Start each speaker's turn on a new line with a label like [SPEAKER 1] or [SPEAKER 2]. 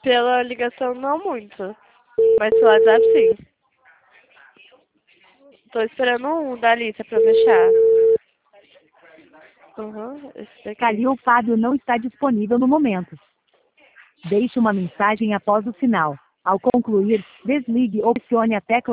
[SPEAKER 1] Pela ligação não muito, mas pelo WhatsApp sim. Tô esperando um da lista pra fechar. Esse daqui.
[SPEAKER 2] Calil Fábio não está disponível no momento. Deixe uma mensagem após o sinal. Ao concluir, desligue ou pressione a tecla